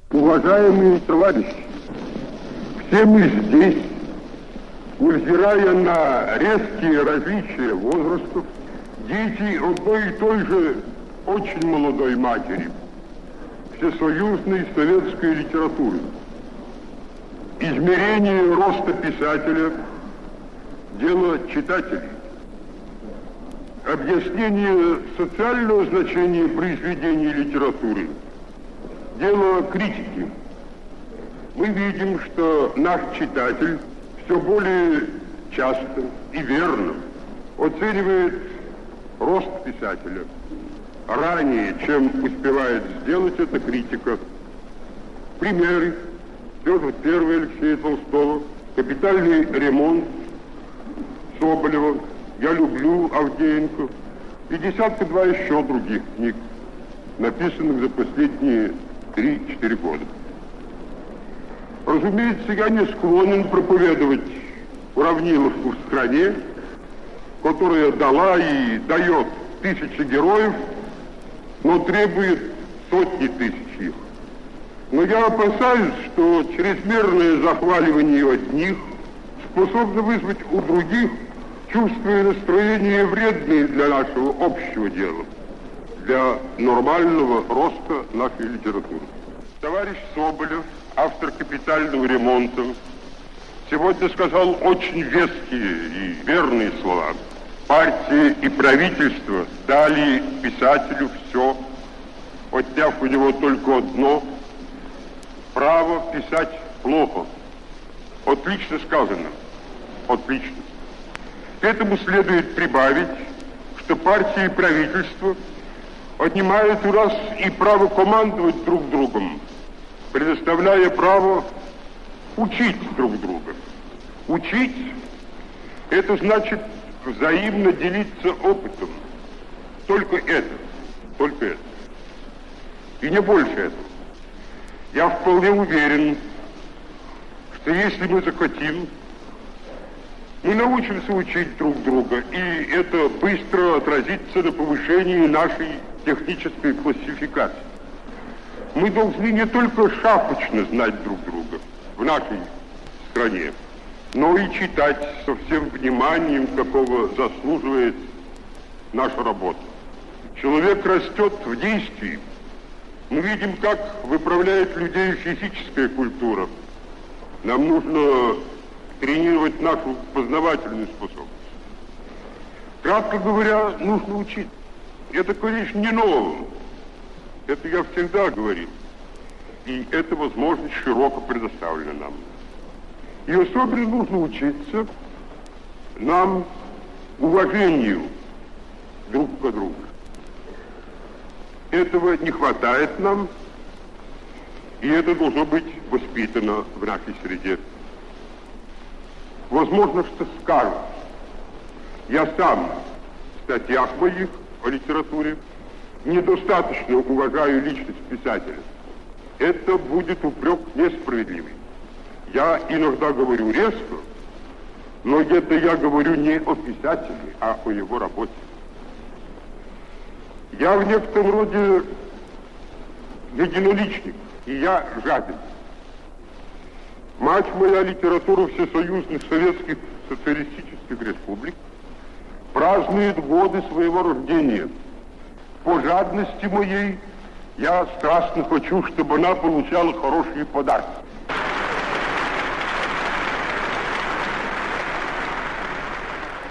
Уважаемые товарищи, все мы здесь, невзирая на резкие различия возрастов, дети одной и той же очень молодой матери, всесоюзной советской литературы. Измерение роста писателя – дело читателей. Объяснение социального значения произведений литературы – дело критики. Мы видим, что наш читатель все более часто и верно оценивает рост писателя ранее, чем успевает сделать эта критика. Примеры: Петр I Алексея Толстого, «Капитальный ремонт» Соболева, «Я люблю» Авдеенко и десятка-два еще других книг, написанных за последние 3-4 года. Разумеется, я не склонен проповедовать уравниловку в стране, которая дала и дает тысячи героев, но требует сотни тысяч их. Но я опасаюсь, что чрезмерное захваливание одних способно вызвать у других чувства и настроения вредные для нашего общего дела, для нормального роста нашей литературы. Товарищ Соболев, автор «Капитального ремонта», сегодня сказал очень веские и верные слова. Партия и правительство дали писателю все, отняв у него только одно – право писать плохо. Отлично сказано. Отлично. К этому следует прибавить, что партия и правительство отнимают у нас и право командовать друг другом, предоставляя право учить друг друга. Учить – это значит взаимно делиться опытом. Только это. Только это. И не больше этого. Я вполне уверен, что если мы захотим, мы научимся учить друг друга, и это быстро отразится на повышении нашей технической классификации. Мы должны не только шапочно знать друг друга в нашей стране, но и читать со всем вниманием, какого заслуживает наша работа. Человек растет в действии. Мы видим, как выправляет людей физическая культура. Нам нужно тренировать нашу познавательную способность. Кратко говоря, нужно учить. Это, конечно, не ново. Это я всегда говорил. И эта возможность широко предоставлена нам. И особенно нужно учиться нам уважению друг к другу. Этого не хватает нам, и это должно быть воспитано в нашей среде. Возможно, что скажут: я сам в статьях моих о литературе недостаточно уважаю личность писателя. Это будет упрек несправедливый. Я иногда говорю резко, но это я говорю не о писателе, а о его работе. Я в некотором роде единоличник, и я жаден. Мать моя литература всесоюзных советских социалистических республик празднует годы своего рождения. По жадности моей я страстно хочу, чтобы она получала хорошие подарки.